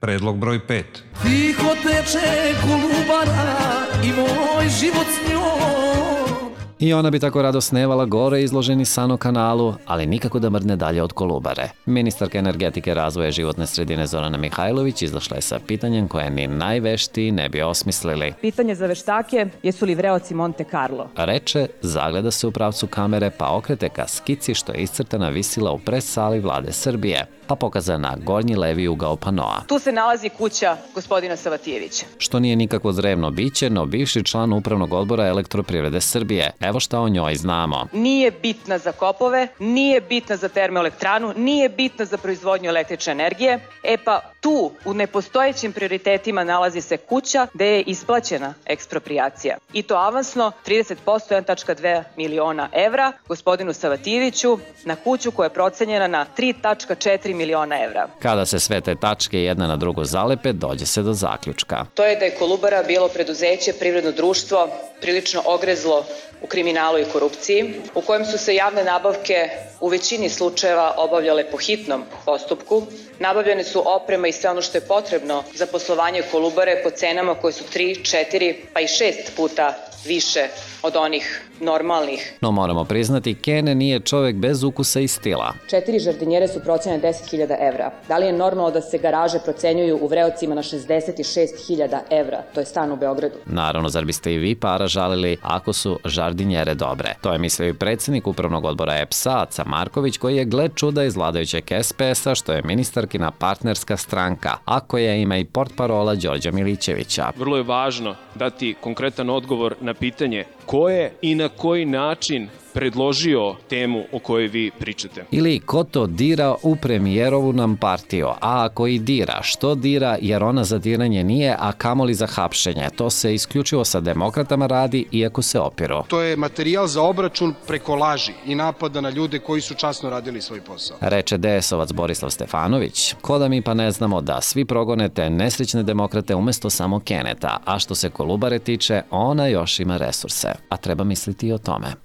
Predlog broj 5. Tiho teče Kolubara i moj život s njom. I ona bi tako rado snevala gore izloženi Sano kanalu, ali nikako da mrdne dalje od Kolubare. Ministarka energetike, razvoja i životne sredine Zorana Mihajlović izašla je sa pitanjem koje ni najveštiji ne bi osmislili. Pitanje za veštake, jesu li vreoci Monte Carlo? Reče, zagleda se u pravcu kamere pa okrete ka skici što je iscrtana visila u pres sali vlade Srbije, pa pokazana gornji levi ugao panoa. Tu se nalazi kuća gospodina Savatijevića. Što nije nikakvo zrevno biće, no bivši član upravnog odbora Elektroprivrede Srbije. Evo šta o njoj znamo. Nije bitna za kopove, nije bitna za termoelektranu, nije bitna za proizvodnju električne energije. E pa tu u nepostojećim prioritetima nalazi se kuća gde je isplaćena eksproprijacija. I to avansno 30%, 1,2 miliona evra gospodinu Savatijeviću na kuću koja je procenjena na 3,4 miliona evra. Kada se sve te tačke jedna na drugu zalepe, dođe se do zaključka. To je da je Kolubara bilo preduzeće, privredno društvo, prilično ogrezlo u kriminalu i korupciji, u kojem su se javne nabavke u većini slučajeva obavljale po hitnom postupku. Nabavljene su oprema i sve ono što je potrebno za poslovanje Kolubare po cenama koje su 3, 4 pa i 6 puta više od onih normalnih. No moramo priznati, Kene nije čovek bez ukusa i stila. 4 žardinjere su procenjene 10.000 evra. Da li je normalno da se garaže procenjuju u vreocima na 66.000 evra? To je stan u Beogradu. Naravno, zar biste i vi para žalili ako su žardinjere dobre? To je mislio i predsjednik upravnog odbora EPS-a, Aca Marković, koji je, gle čuda, iz vladajućeg SPS-a, što je ministarkina partnerska stranka, a koja ima i portparola Đorđa Milićevića. Vrlo je važno dati konkretan odgovor na pitanje ko je i na koji način predložio temu o kojoj vi pričate. Ili ko to dira u premijerovu nam partiju, a ako i dira, što dira, jer ona za diranje nije, a kamoli za hapšenje. To se isključivo sa demokratama radi, iako se opiru. To je materijal za obračun preko laži i napada na ljude koji su časno radili svoj posao. Reče DS-ovac Borislav Stefanović. Ko da mi pa ne znamo da svi progonete nesrećne demokrate umesto samo Keneta, a što se Kolubare tiče, ona još ima resurse. A treba misliti i o tome.